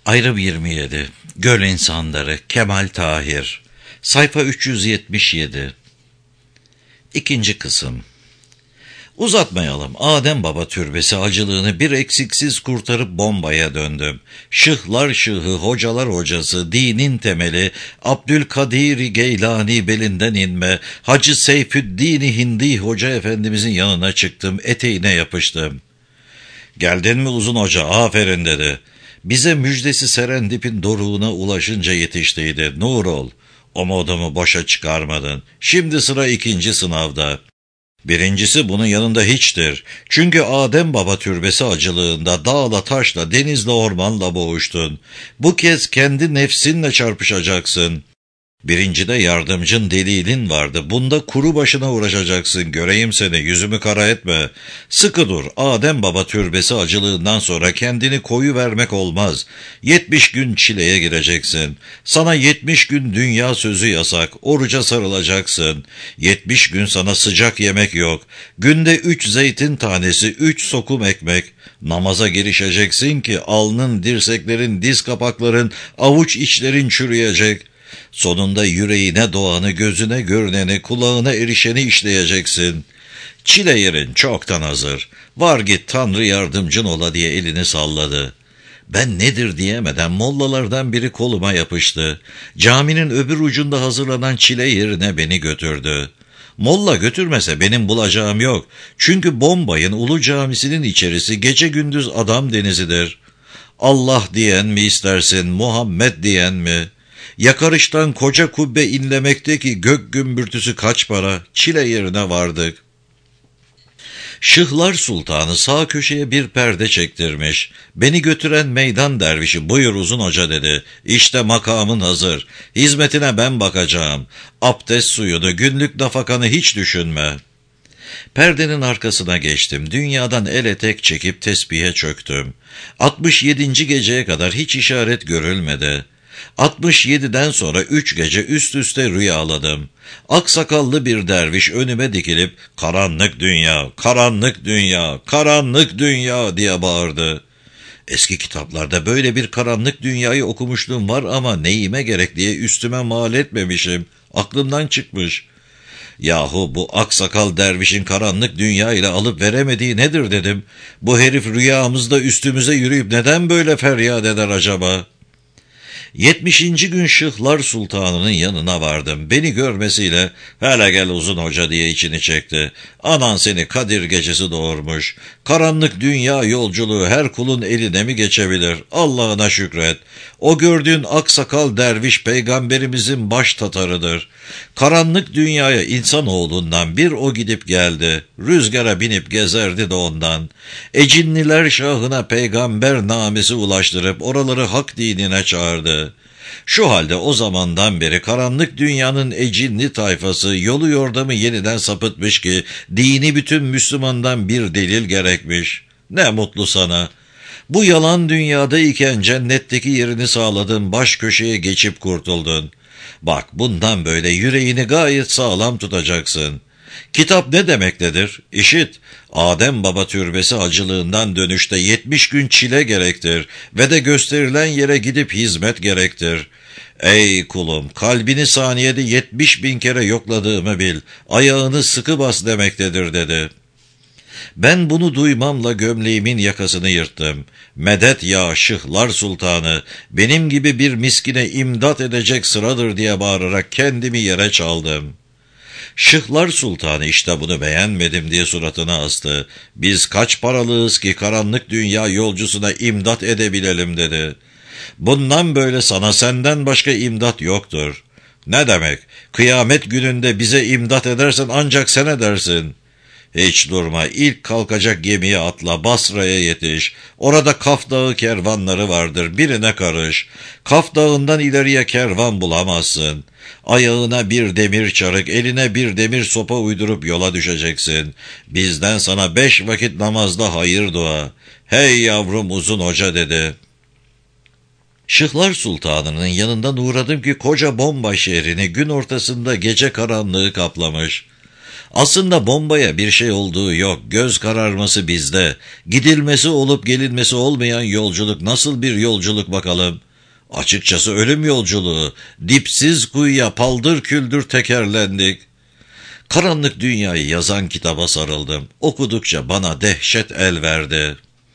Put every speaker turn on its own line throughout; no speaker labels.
Ayrım 27. Göl İnsanları. Kemal Tahir. Sayfa 377. İkinci kısım. Uzatmayalım. Adem Baba türbesi acılığını bir eksiksiz kurtarıp bombaya döndüm. Şıhlar şıhı, hocalar hocası, dinin temeli, Abdülkadir Geylani belinden inme, Hacı Seyfüddin Hindi Hoca Efendimizin yanına çıktım, eteğine yapıştım. "Geldin mi uzun hoca, aferin" dedi. Bize müjdesi Serendip'in doruğuna ulaşınca yetiştiydi. "Nur ol, umudumu boşa çıkarmadın. Şimdi sıra ikinci sınavda. Birincisi bunun yanında hiçtir. Çünkü Adem Baba türbesi acılığında dağla taşla denizle ormanla boğuştun. Bu kez kendi nefsinle çarpışacaksın. Birincide yardımcın delilin vardı. Bunda kuru başına uğraşacaksın. Göreyim seni, yüzümü kara etme. Sıkı dur. Adem Baba türbesi acılığından sonra kendini koyu vermek olmaz. 70 gün çileye gireceksin. Sana 70 gün dünya sözü yasak. Oruca sarılacaksın. 70 gün sana sıcak yemek yok. Günde 3 zeytin tanesi, 3 sokum ekmek. Namaza girişeceksin ki alnın, dirseklerin, diz kapakların, avuç içlerin çürüyecek. Sonunda yüreğine doğanı, gözüne görüneni, kulağına erişeni işleyeceksin. Çile yerin çoktan hazır. Var git Tanrı yardımcın ola diye elini salladı. Ben nedir diyemeden mollalardan biri koluma yapıştı. Caminin öbür ucunda hazırlanan çile yerine beni götürdü. Molla götürmese benim bulacağım yok. Çünkü Bombay'ın Ulu Camisi'nin içerisi gece gündüz adam denizidir. Allah diyen mi istersin, Muhammed diyen mi? Yakarıştan koca kubbe inlemekteki gök gümbürtüsü kaç para, çile yerine vardık. Şıhlar Sultanı sağ köşeye bir perde çektirmiş. Beni götüren meydan dervişi "Buyur uzun hoca" dedi. "İşte makamın hazır. Hizmetine ben bakacağım. Abdest suyunu, günlük nafakanı hiç düşünme." Perdenin arkasına geçtim. Dünyadan el etek çekip tesbihe çöktüm. 67. geceye kadar hiç işaret görülmedi. 67'den sonra 3 gece üst üste rüyaladım. Aksakallı bir derviş önüme dikilip "Karanlık dünya, karanlık dünya, karanlık dünya" diye bağırdı. Eski kitaplarda böyle bir karanlık dünyayı okumuşluğum var ama neyime gerek diye üstüme mal etmemişim. Aklımdan çıkmış. Yahu bu aksakal dervişin karanlık dünya ile alıp veremediği nedir dedim. Bu herif rüyamızda üstümüze yürüyüp neden böyle feryat eder acaba? 70. gün Şıhlar Sultanı'nın yanına vardım. Beni görmesiyle "Hele gel uzun hoca" diye içini çekti. "Anan seni Kadir gecesi doğurmuş. Karanlık dünya yolculuğu her kulun eline mi geçebilir? Allah'ına şükret. O gördüğün aksakal derviş peygamberimizin baş tatarıdır. Karanlık dünyaya insanoğlundan bir o gidip geldi. Rüzgara binip gezerdi de ondan. Ecinliler şahına peygamber namesi ulaştırıp oraları hak dinine çağırdı. Şu halde o zamandan beri karanlık dünyanın ecinli tayfası yolu yordamı yeniden sapıtmış ki dini bütün Müslümandan bir delil gerekmiş. Ne mutlu sana. Bu yalan dünyadayken cennetteki yerini sağladın, baş köşeye geçip kurtuldun. Bak bundan böyle yüreğini gayet sağlam tutacaksın. Kitap ne demektedir? İşit, Adem Baba türbesi acılığından dönüşte 70 gün çile gerektir ve de gösterilen yere gidip hizmet gerektir. Ey kulum, kalbini saniyede 70.000 kere yokladığımı bil, ayağını sıkı bas demektedir dedi. Ben bunu duymamla gömleğimin yakasını yırttım. "Medet ya Şıhlar Sultanı, benim gibi bir miskine imdat edecek sıradır" diye bağırarak kendimi yere çaldım. Şıhlar Sultanı işte bunu beğenmedim diye suratına astı. "Biz kaç paralığız ki karanlık dünya yolcusuna imdat edebilelim" dedi. "Bundan böyle sana senden başka imdat yoktur." "Ne demek? Kıyamet gününde bize imdat edersen ancak sen edersin." "Hiç durma, ilk kalkacak gemiye atla, Basra'ya yetiş. Orada Kaf Dağı kervanları vardır, birine karış. Kaf Dağı'ndan ileriye kervan bulamazsın. Ayağına bir demir çarık, eline bir demir sopa uydurup yola düşeceksin. Bizden sana 5 vakit namazda hayır dua." "Hey yavrum uzun hoca" dedi. Şıhlar Sultanı'nın yanından uğradım ki koca Bombay şehrini gün ortasında gece karanlığı kaplamış. Aslında bombaya bir şey olduğu yok, göz kararması bizde. Gidilmesi olup gelinmesi olmayan yolculuk nasıl bir yolculuk bakalım? Açıkçası ölüm yolculuğu, dipsiz kuyuya paldır küldür tekerlendik. Karanlık Dünyayı yazan kitaba sarıldım. Okudukça bana dehşet el verdi.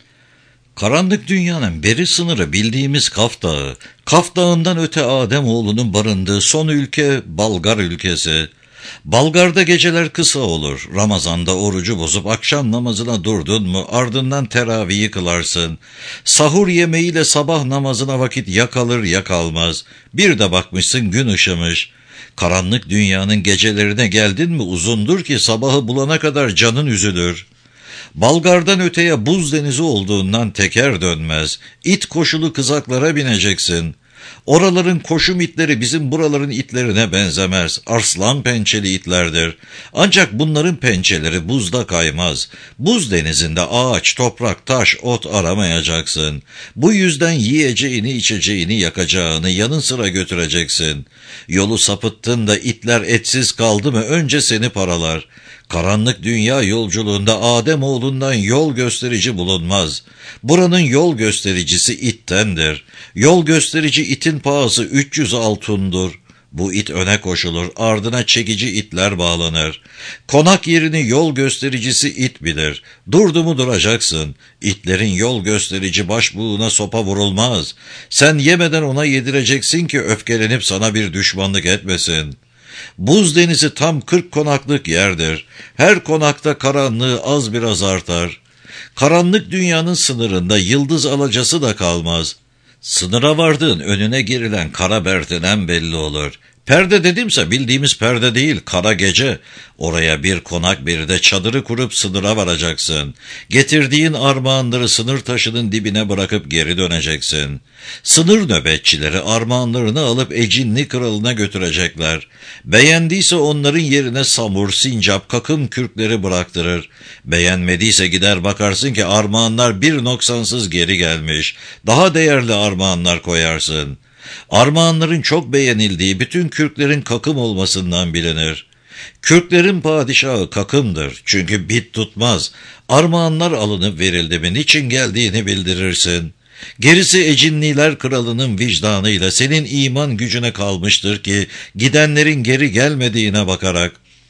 Karanlık Dünya'nın beri sınırı bildiğimiz Kaf Dağı. Kaf Dağı'ndan öte Ademoğlu'nun barındığı son ülke Balgar ülkesi. Balgar'da geceler kısa olur. Ramazan'da orucu bozup akşam namazına durdun mu ardından teravihi kılarsın. Sahur yemeğiyle sabah namazına vakit ya kalır ya kalmaz. Bir de bakmışsın gün ışımış. Karanlık Dünya'nın gecelerine geldin mi uzundur ki sabahı bulana kadar canın üzülür. Balgar'dan öteye buz denizi olduğundan teker dönmez. İt koşulu kızaklara bineceksin. Oraların koşum itleri bizim buraların itlerine benzemez. Arslan pençeli itlerdir. Ancak bunların pençeleri buzda kaymaz. Buz denizinde ağaç, toprak, taş, ot aramayacaksın. Bu yüzden yiyeceğini, içeceğini, yakacağını yanın sıra götüreceksin. Yolu sapıttın da itler etsiz kaldı mı önce seni paralar. Karanlık Dünya yolculuğunda Ademoğlundan yol gösterici bulunmaz. Buranın yol göstericisi ittendir. Yol gösterici itin pahası 300 altındır. Bu it öne koşulur, ardına çekici itler bağlanır. Konak yerini yol göstericisi it bilir. Durdu mu duracaksın. İtlerin yol gösterici başbuğuna sopa vurulmaz. Sen yemeden ona yedireceksin ki öfkelenip sana bir düşmanlık etmesin. Buz denizi tam 40 konaklık yerdir. Her konakta karanlığı az biraz artar. Karanlık Dünyanın sınırında yıldız alacası da kalmaz. Sınıra vardığın önüne girilen kara berteden belli olur. Perde dedimse bildiğimiz perde değil, kara gece. Oraya bir konak bir de çadırı kurup sınıra varacaksın. Getirdiğin armağanları sınır taşının dibine bırakıp geri döneceksin. Sınır nöbetçileri armağanlarını alıp Ecinli kralına götürecekler. Beğendiyse onların yerine samur, sincap, kakım kürkleri bıraktırır. Beğenmediyse gider bakarsın ki armağanlar bir noksansız geri gelmiş. Daha değerli armağanlar koyarsın. Armağanların çok beğenildiği bütün kürklerin kakım olmasından bilinir. Kürklerin padişahı kakımdır çünkü bit tutmaz. Armağanlar alınıp verildi mi niçin geldiğini bildirirsin. Gerisi Ecinliler kralının vicdanıyla senin iman gücüne kalmıştır ki gidenlerin geri gelmediğine bakarak.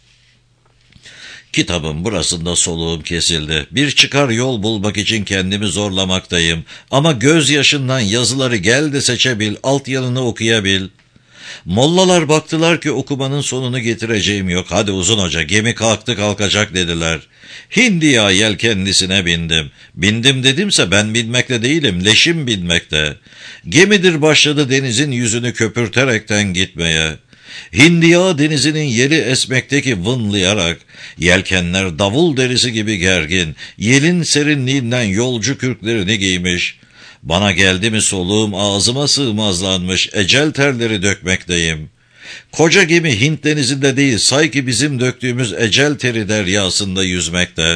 Kitabın burasında soluğum kesildi. Bir çıkar yol bulmak için kendimi zorlamaktayım. Ama gözyaşından yazıları gel de seçebil, alt yanını okuyabil. Mollalar baktılar ki okumanın sonunu getireceğim yok. Hadi Uzun Hoca gemi kalktı kalkacak dediler. Hindiya yelkenlisine bindim. Bindim dedimse ben binmekte değilim, leşim binmekte. Gemidir başladı denizin yüzünü köpürterekten gitmeye. Hindiya denizinin yeli esmekteki vınlayarak, yelkenler davul derisi gibi gergin, yelin serinliğinden yolcu kürklerini giymiş. Bana geldi mi soluğum ağzıma sığmazlanmış, ecel terleri dökmekteyim. Koca gemi Hint denizinde değil, sanki bizim döktüğümüz ecel teri deryasında yüzmekte.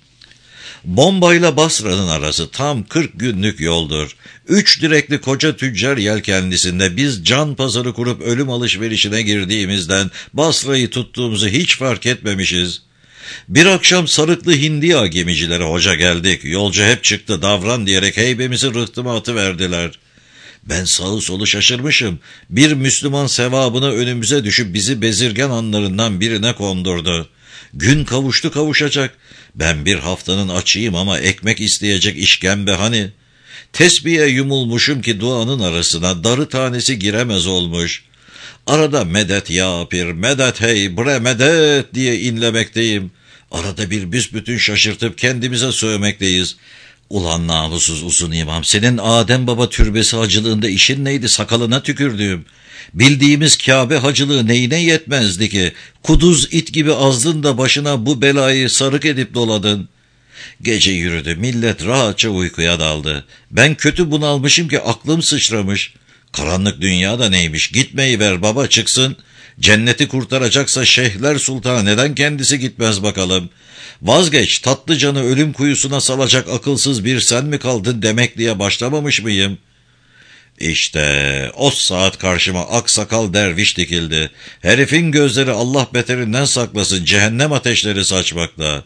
Bombayla Basra'nın arası tam 40 günlük yoldur. 3 direkli koca tüccar yelkenlisinde biz can pazarı kurup ölüm alışverişine girdiğimizden Basra'yı tuttuğumuzu hiç fark etmemişiz. Bir akşam sarıklı Hindiya gemicileri hoca geldik. Yolcu hep çıktı davran diyerek heybemizi rıhtıma atıverdiler. Ben sağı solu şaşırmışım. Bir Müslüman sevabına önümüze düşüp bizi bezirgen anlarından birine kondurdu. Gün kavuştu kavuşacak. Ben bir haftanın açıyım ama ekmek isteyecek işkembe hani. Tesbihe yumulmuşum ki duanın arasına darı tanesi giremez olmuş. Arada medet ya pir, medet hey, bre medet diye inlemekteyim. Arada bir büsbütün şaşırtıp kendimize sövmekteyiz. Ulan namussuz uzun imam, senin Adem Baba türbesi hacılığında işin neydi, sakalına tükürdüğüm? Bildiğimiz Kabe hacılığı neyine yetmezdi ki? Kuduz it gibi azdın da başına bu belayı sarık edip doladın. Gece yürüdü, millet rahatça uykuya daldı. Ben kötü bunalmışım ki aklım sıçramış. Karanlık dünyada neymiş, gitmeyi ver baba çıksın. Cenneti kurtaracaksa Şeyhler Sultanı neden kendisi gitmez bakalım. Vazgeç, tatlı canı ölüm kuyusuna salacak akılsız bir sen mi kaldın demek diye başlamamış mıyım? İşte o saat karşıma aksakal derviş dikildi. Herifin gözleri Allah beterinden saklasın cehennem ateşleri saçmakta.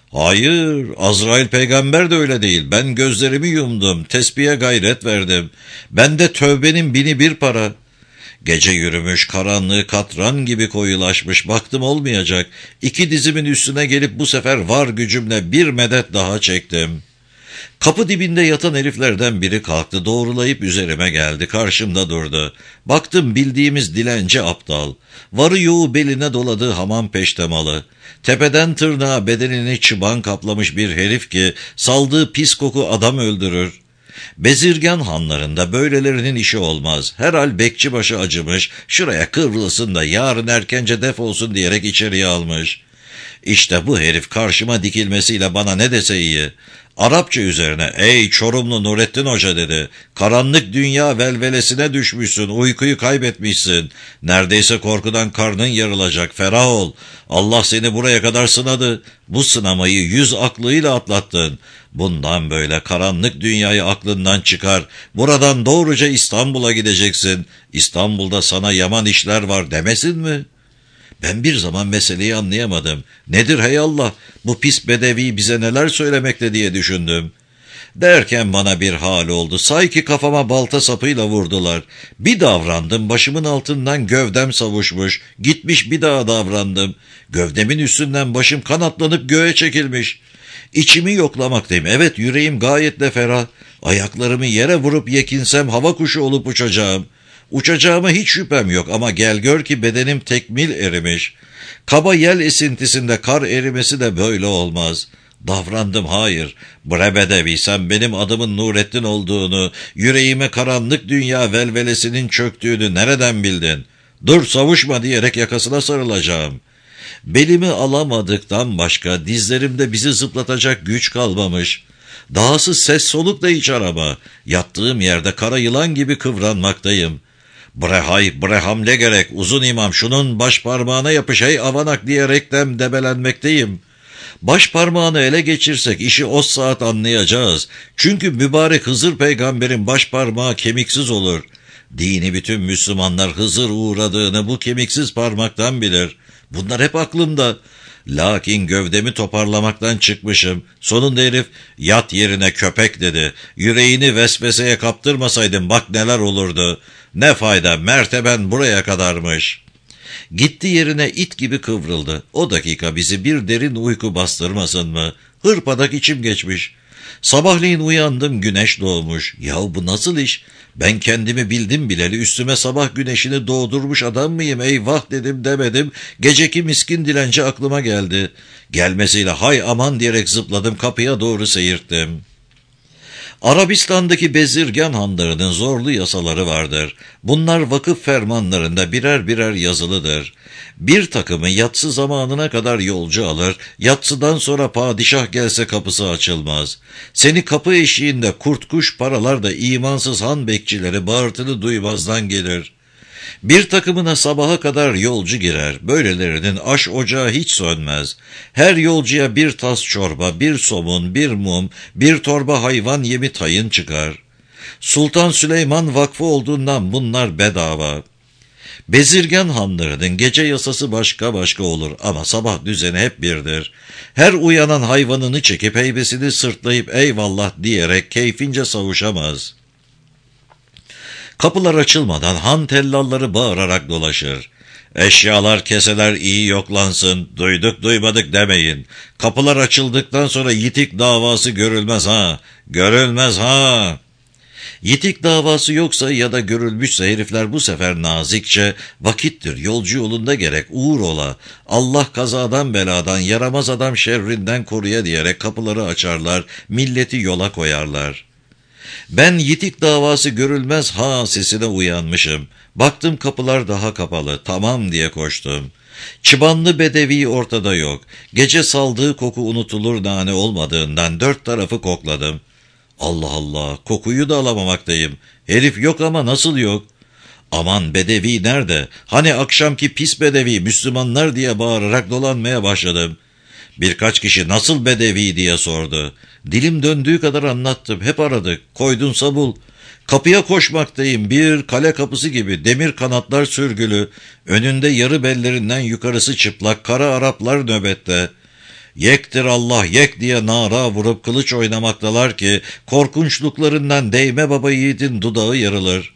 Hayır, Azrail peygamber de öyle değil. Ben gözlerimi yumdum, tesbihe gayret verdim. Bende tövbenin 1001 para. Gece yürümüş, karanlığı katran gibi koyulaşmış, baktım olmayacak. 2 dizimin üstüne gelip bu sefer var gücümle bir medet daha çektim. Kapı dibinde yatan heriflerden biri kalktı, doğrulayıp üzerime geldi, karşımda durdu. Baktım bildiğimiz dilenci aptal. Varı yoğu beline doladığı hamam peştemalı. Tepeden tırnağa bedenini çıban kaplamış bir herif ki saldığı pis koku adam öldürür. Bezirgan hanlarında böylelerinin işi olmaz. Herhal bekçibaşı acımış, şuraya kıvrılsın da yarın erkence defolsun diyerek içeriye almış. İşte bu herif karşıma dikilmesiyle bana ne dese iyi. Arapça üzerine, ey Çorumlu Nurettin Hoca dedi, karanlık dünya velvelesine düşmüşsün, uykuyu kaybetmişsin. Neredeyse korkudan karnın yarılacak, ferah ol. Allah seni buraya kadar sınadı. Bu sınamayı 100 aklıyla atlattın. Bundan böyle karanlık dünyayı aklından çıkar. Buradan doğruca İstanbul'a gideceksin. İstanbul'da sana yaman işler var demesin mi? Ben bir zaman meseleyi anlayamadım. Nedir hey Allah, bu pis bedevi bize neler söylemekte diye düşündüm. Derken bana bir hal oldu. Sanki kafama balta sapıyla vurdular. Bir davrandım, başımın altından gövdem savuşmuş. Gitmiş bir daha davrandım. Gövdemin üstünden başım kanatlanıp göğe çekilmiş. İçimi yoklamaktayım. Evet, yüreğim gayet de ferah. Ayaklarımı yere vurup yekinsem hava kuşu olup uçacağım. Uçacağıma hiç şüphem yok ama gel gör ki bedenim tekmil erimiş. Kaba yel esintisinde kar erimesi de böyle olmaz. Davrandım, hayır. Bre bedevi, sen benim adımın Nurettin olduğunu, yüreğime karanlık dünya velvelesinin çöktüğünü nereden bildin? Dur, savuşma diyerek yakasına sarılacağım. Belimi alamadıktan başka dizlerimde bizi zıplatacak güç kalmamış. Dahası ses soluk da hiç arama. Yattığım yerde kara yılan gibi kıvranmaktayım. Bre hay, bre hamle gerek, uzun imam şunun baş parmağına yapış hey avanak diyerekten debelenmekteyim. Baş parmağını ele geçirsek işi o saat anlayacağız. Çünkü mübarek Hızır peygamberin baş parmağı kemiksiz olur. Dini bütün Müslümanlar Hızır uğradığını bu kemiksiz parmaktan bilir. Bunlar hep aklımda. Lakin gövdemi toparlamaktan çıkmışım. Sonunda herif yat yerine köpek dedi. Yüreğini vesveseye kaptırmasaydın bak neler olurdu. Ne fayda, merteben buraya kadarmış. Gitti yerine it gibi kıvrıldı. O dakika bizi bir derin uyku bastırmasın mı? Hırpadak içim geçmiş. Sabahleyin uyandım, güneş doğmuş. Yahu bu nasıl iş? Ben kendimi bildim bileli üstüme sabah güneşini doğdurmuş adam mıyım? Eyvah dedim demedim. Geceki miskin dilenci aklıma geldi. Gelmesiyle hay aman diyerek zıpladım, kapıya doğru seyirttim. Arabistan'daki bezirgan hanlarının zorlu yasaları vardır. Bunlar vakıf fermanlarında birer birer yazılıdır. Bir takımı yatsı zamanına kadar yolcu alır, yatsıdan sonra padişah gelse kapısı açılmaz. Seni kapı eşiğinde kurt kuş paralar da imansız han bekçileri bağırtını duymazdan gelir. Bir takımına sabaha kadar yolcu girer. Böylelerinin aş ocağı hiç sönmez. Her yolcuya bir tas çorba, bir somun, bir mum, bir torba hayvan yemi tayın çıkar. Sultan Süleyman Vakfı olduğundan bunlar bedava. Bezirgan hanlarının gece yasası başka başka olur ama sabah düzeni hep birdir. Her uyanan hayvanını çekip heybesini sırtlayıp eyvallah diyerek keyfince savuşamaz. Kapılar açılmadan han tellalları bağırarak dolaşır. Eşyalar, keseler iyi yoklansın, duyduk duymadık demeyin. Kapılar açıldıktan sonra yitik davası görülmez ha, görülmez ha. Yitik davası yoksa ya da görülmüşse herifler bu sefer nazikçe, vakittir yolcu yolunda gerek uğur ola, Allah kazadan beladan yaramaz adam şerrinden koruya diyerek kapıları açarlar, milleti yola koyarlar. Ben yitik davası görülmez ha sesine uyanmışım. Baktım kapılar daha kapalı, tamam diye koştum. Çıbanlı bedevi ortada yok. Gece saldığı koku unutulur nane olmadığından 4 tarafı kokladım. Allah Allah, kokuyu da alamamaktayım. Herif yok ama nasıl yok? Aman bedevi nerede? Hani akşamki pis bedevi Müslümanlar diye bağırarak dolanmaya başladım. Birkaç kişi nasıl bedevi diye sordu. Dilim döndüğü kadar anlattım. Hep aradık. Koydunsa bul. Kapıya koşmaktayım, bir kale kapısı gibi demir kanatlar sürgülü, önünde yarı bellerinden yukarısı çıplak kara Araplar nöbette. Yektir Allah yek diye nara vurup kılıç oynamaktalar ki korkunçluklarından değme baba yiğidin dudağı yarılır.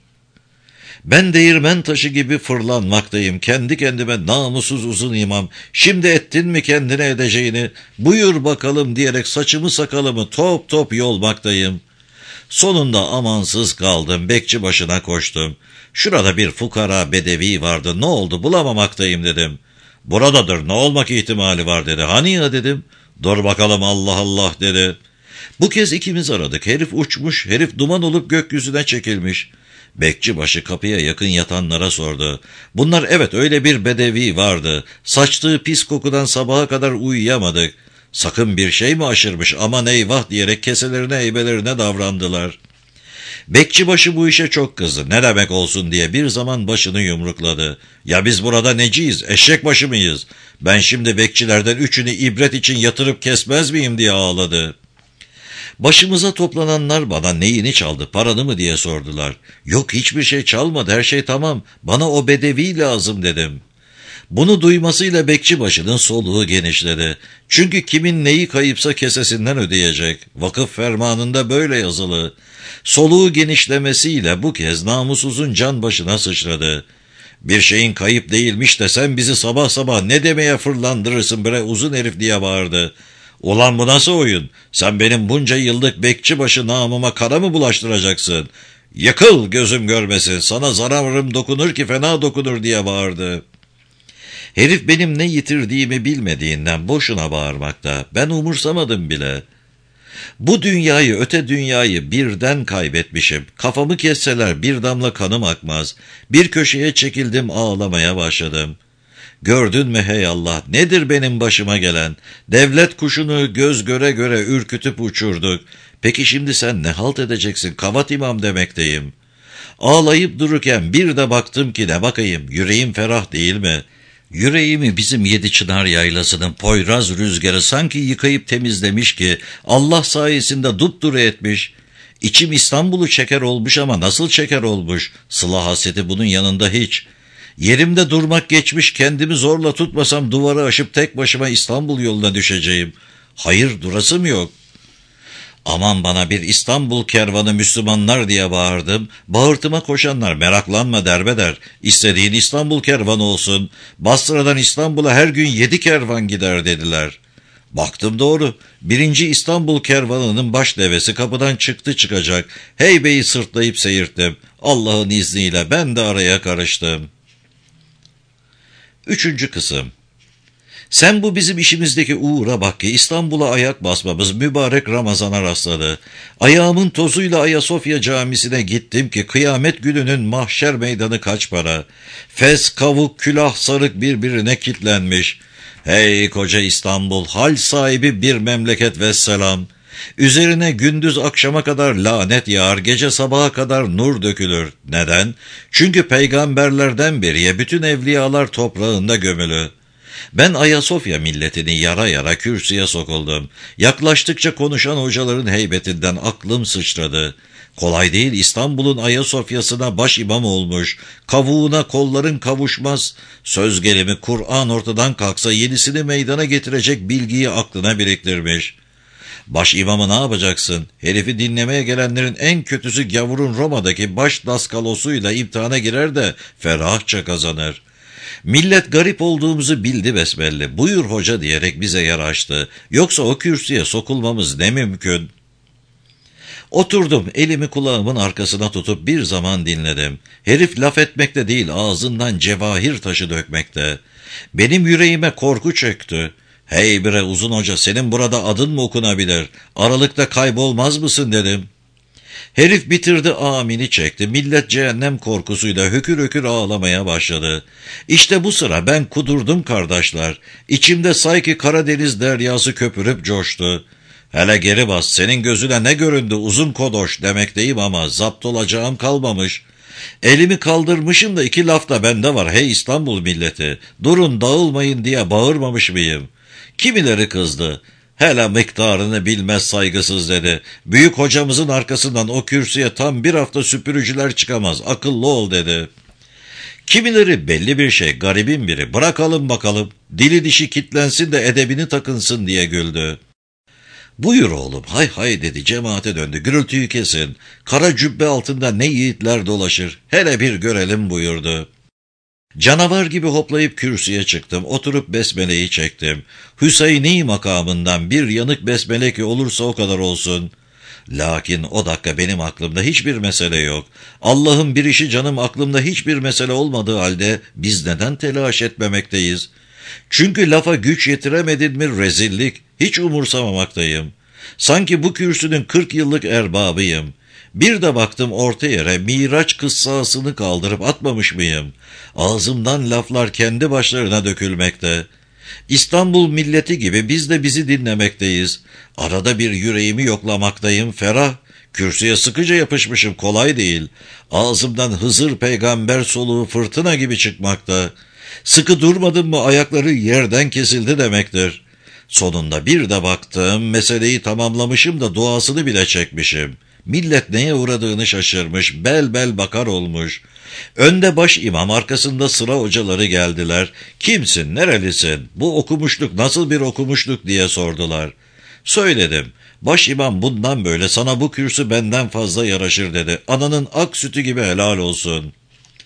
Ben değirmen taşı gibi fırlanmaktayım. Kendi kendime namussuz uzun imam. Şimdi ettin mi kendine edeceğini? Buyur bakalım diyerek saçımı sakalımı top top yolmaktayım. Sonunda amansız kaldım. Bekçi başına koştum. Şurada bir fukara bedevi vardı. Ne oldu bulamamaktayım dedim. Buradadır, ne olmak ihtimali var dedi. Hani ya dedim. Dur bakalım Allah Allah dedi. Bu kez ikimiz aradık. Herif uçmuş, herif duman olup gökyüzüne çekilmiş. Bekçibaşı kapıya yakın yatanlara sordu. Bunlar evet öyle bir bedevi vardı. Saçtığı pis kokudan sabaha kadar uyuyamadık. Sakın bir şey mi aşırmış aman eyvah diyerek keselerine heybelerine davrandılar. Bekçibaşı bu işe çok kızdı. Ne demek olsun diye bir zaman başını yumrukladı. Ya biz burada neciyiz? Eşek başı mıyız? Ben şimdi bekçilerden üçünü ibret için yatırıp kesmez miyim diye ağladı. Başımıza toplananlar bana neyini çaldı, paranı mı diye sordular. Yok hiçbir şey çalmadı, her şey tamam. Bana o bedevi lazım dedim. Bunu duymasıyla bekçibaşının soluğu genişledi. Çünkü kimin neyi kayıpsa kesesinden ödeyecek. Vakıf fermanında böyle yazılı. Soluğu genişlemesiyle bu kez namussuzun can başına sıçradı. Bir şeyin kayıp değilmiş de sen bizi sabah sabah ne demeye fırlandırırsın bre uzun herif diye bağırdı. Ulan bu nasıl oyun? Sen benim bunca yıllık bekçibaşı namıma kara mı bulaştıracaksın? Yıkıl gözüm görmesin, sana zararım dokunur ki fena dokunur diye bağırdı. Herif benim ne yitirdiğimi bilmediğinden boşuna bağırmakta. Ben umursamadım bile. Bu dünyayı, öte dünyayı birden kaybetmişim. Kafamı kesseler bir damla kanım akmaz. Bir köşeye çekildim, ağlamaya başladım. Gördün mü hey Allah, nedir benim başıma gelen? Devlet kuşunu göz göre göre ürkütüp uçurduk. Peki şimdi sen ne halt edeceksin? Kavat imam demekteyim. Ağlayıp dururken bir de baktım ki ne bakayım, yüreğim ferah değil mi? Yüreğimi bizim Yedi Çınar Yaylası'nın poyraz rüzgarı sanki yıkayıp temizlemiş ki Allah sayesinde dupduru etmiş. İçim İstanbul'u çeker olmuş ama nasıl çeker olmuş? Sıla hasreti bunun yanında hiç. Yerimde durmak geçmiş, kendimi zorla tutmasam duvarı aşıp tek başıma İstanbul yoluna düşeceğim. Hayır durasım yok. Aman bana bir İstanbul kervanı Müslümanlar diye bağırdım. Bağırtıma koşanlar meraklanma derbeder. İstediğin İstanbul kervanı olsun. Basra'dan İstanbul'a her gün 7 kervan gider dediler. Baktım doğru. 1. İstanbul kervanının baş devesi kapıdan çıktı çıkacak. Heybeyi sırtlayıp seyirttim. Allah'ın izniyle ben de araya karıştım. 3. kısım. Sen bu bizim işimizdeki uğura bak ki İstanbul'a ayak basmamız mübarek Ramazan'a rastladı. Ayağımın tozuyla Ayasofya camisine gittim ki kıyamet gününün mahşer meydanı kaç para. Fes, kavuk, külah, sarık birbirine kitlenmiş. Hey koca İstanbul, hal sahibi bir memleket vesselam. Üzerine gündüz akşama kadar lanet yağar, gece sabaha kadar nur dökülür. Neden? Çünkü peygamberlerden beriye bütün evliyalar toprağında gömülü. Ben Ayasofya milletini yara yara kürsüye sokuldum. Yaklaştıkça konuşan hocaların heybetinden aklım sıçradı. Kolay değil, İstanbul'un Ayasofya'sına baş imam olmuş, kavuğuna kolların kavuşmaz. Söz gelimi Kur'an ortadan kalksa yenisini meydana getirecek bilgiyi aklına biriktirmiş. Baş imamı ne yapacaksın? Herifi dinlemeye gelenlerin en kötüsü gavurun Roma'daki baş daskalosuyla imtihana girer de ferahça kazanır. Millet garip olduğumuzu bildi besbelli. Buyur hoca diyerek bize yer açtı. Yoksa o kürsüye sokulmamız ne mümkün? Oturdum, elimi kulağımın arkasına tutup bir zaman dinledim. Herif laf etmekte değil, ağzından cevahir taşı dökmekte. Benim yüreğime korku çöktü. Hey bre uzun hoca, senin burada adın mı okunabilir? Aralıkta kaybolmaz mısın dedim. Herif bitirdi, amini çekti. Millet cehennem korkusuyla hökür hökür ağlamaya başladı. İşte bu sıra ben kudurdum kardeşler. İçimde sanki Karadeniz deryası köpürüp coştu. Hele geri bas, senin gözüne ne göründü uzun kodoş demekteyim ama zapt olacağım kalmamış. Elimi kaldırmışım da 2 laf da bende var. Hey İstanbul milleti, durun dağılmayın diye bağırmamış mıyım? Kimileri kızdı. Hele miktarını bilmez saygısız dedi. Büyük hocamızın arkasından o kürsüye tam bir hafta süpürücüler çıkamaz. Akıllı ol dedi. Kimileri belli bir şey, garibin biri. Bırakalım bakalım, dili dişi kitlensin de edebini takınsın diye güldü. Buyur oğlum, hay hay dedi, cemaate döndü. Gürültüyü kesin. Kara cübbe altında ne yiğitler dolaşır. Hele bir görelim buyurdu. Canavar gibi hoplayıp kürsüye çıktım. Oturup besmeleyi çektim. Hüseyin'i makamından bir yanık besmele ki olursa o kadar olsun. Lakin o dakika benim aklımda hiçbir mesele yok. Allah'ın bir işi canım aklımda hiçbir mesele olmadığı halde biz neden telaş etmemekteyiz? Çünkü lafa güç yetiremedin mi rezillik, hiç umursamaktayım. Sanki bu kürsünün 40 yıllık erbabıyım. Bir de baktım orta yere Miraç kıssasını kaldırıp atmamış mıyım? Ağzımdan laflar kendi başlarına dökülmekte. İstanbul milleti gibi biz de bizi dinlemekteyiz. Arada bir yüreğimi yoklamaktayım, ferah. Kürsüye sıkıca yapışmışım, kolay değil. Ağzımdan Hızır peygamber soluğu fırtına gibi çıkmakta. Sıkı durmadım mı ayakları yerden kesildi demektir. Sonunda bir de baktım, meseleyi tamamlamışım da duasını bile çekmişim. Millet neye uğradığını şaşırmış, bel bel bakar olmuş. Önde baş imam, arkasında sıra hocaları geldiler. Kimsin, nerelisin, bu okumuşluk nasıl bir okumuşluk diye sordular. Söyledim. Baş imam bundan böyle sana bu kürsü benden fazla yaraşır dedi. Ananın ak sütü gibi helal olsun.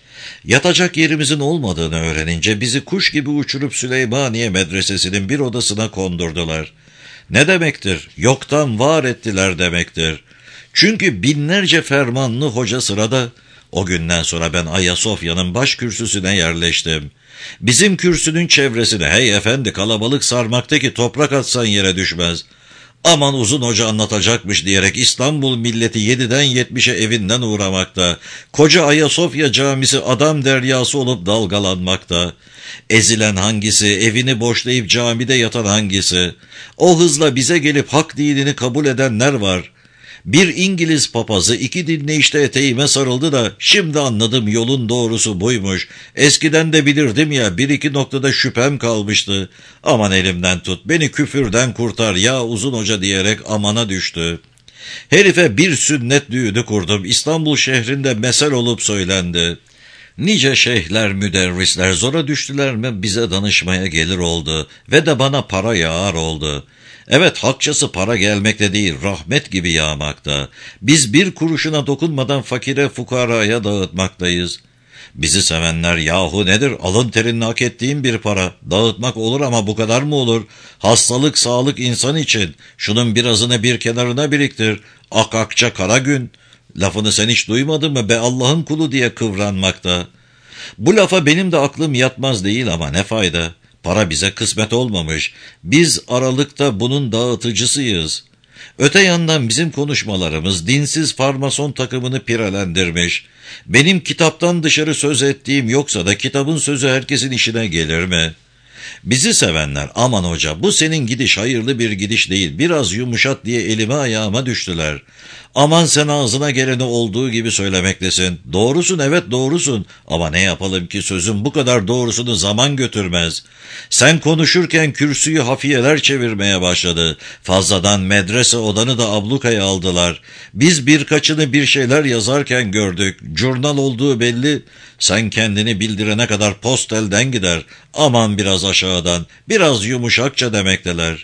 Yatacak yerimizin olmadığını öğrenince bizi kuş gibi uçurup Süleymaniye Medresesi'nin bir odasına kondurdular. Ne demektir? Yoktan var ettiler demektir. Çünkü binlerce fermanlı hoca sırada. O günden sonra ben Ayasofya'nın baş kürsüsüne yerleştim. Bizim kürsünün çevresine hey efendi kalabalık sarmakta ki toprak atsan yere düşmez. Aman uzun hoca anlatacakmış diyerek İstanbul milleti 7'den 70'e evinden uğramakta. Koca Ayasofya camisi adam deryası olup dalgalanmakta. Ezilen hangisi, evini boşlayıp camide yatan hangisi? O hızla bize gelip hak dinini kabul edenler var. Bir İngiliz papazı 2 dinleyişte eteğime sarıldı da şimdi anladım yolun doğrusu buymuş. Eskiden de bilirdim ya, 1-2 noktada şüphem kalmıştı. Aman elimden tut, beni küfürden kurtar ya uzun hoca diyerek amana düştü. Herife bir sünnet düğünü kurdum. İstanbul şehrinde mesel olup söylendi. Nice şeyhler, müderrisler zora düştüler mi bize danışmaya gelir oldu ve de bana para yağar oldu. Evet, hakçası para gelmekte değil, rahmet gibi yağmakta. Biz bir kuruşuna dokunmadan fakire fukaraya dağıtmaktayız. Bizi sevenler yahu nedir, alın terini hak ettiğim bir para. Dağıtmak olur ama bu kadar mı olur? Hastalık, sağlık insan için. Şunun birazını bir kenarına biriktir. Akakça kara gün. Lafını sen hiç duymadın mı be Allah'ın kulu diye kıvranmakta. Bu lafa benim de aklım yatmaz değil ama ne fayda. Para bize kısmet olmamış. Biz aralıkta bunun dağıtıcısıyız. Öte yandan bizim konuşmalarımız dinsiz farmason takımını pirelendirmiş. Benim kitaptan dışarı söz ettiğim yoksa da kitabın sözü herkesin işine gelir mi? Bizi sevenler aman hoca bu senin gidiş hayırlı bir gidiş değil, biraz yumuşat diye elime ayağıma düştüler. Aman sen ağzına geleni olduğu gibi söylemektesin. Doğrusun, evet doğrusun ama ne yapalım ki sözün bu kadar doğrusunu zaman götürmez. Sen konuşurken kürsüyü hafiyeler çevirmeye başladı. Fazladan medrese odanı da ablukaya aldılar. Biz birkaçını bir şeyler yazarken gördük. Jurnal olduğu belli. Sen kendini bildirene kadar post elden gider. Aman biraz aşağıdan, biraz yumuşakça demekteler.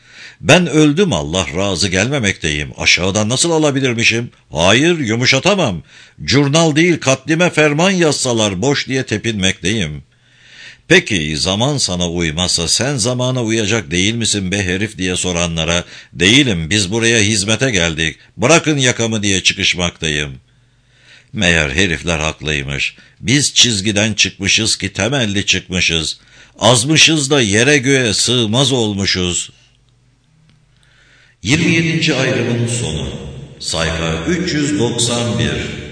Ben öldüm Allah razı gelmemekteyim. Aşağıdan nasıl alabilirmişim? Hayır, yumuşatamam. Jurnal değil katlime ferman yazsalar boş diye tepinmekteyim. Peki zaman sana uymazsa sen zamana uyacak değil misin be herif diye soranlara, değilim biz buraya hizmete geldik, bırakın yakamı diye çıkışmaktayım. Meğer herifler haklıymış. Biz çizgiden çıkmışız ki temelli çıkmışız. Azmışız da yere göğe sığmaz olmuşuz. 27. ayrımın sonu. Sayfa 391.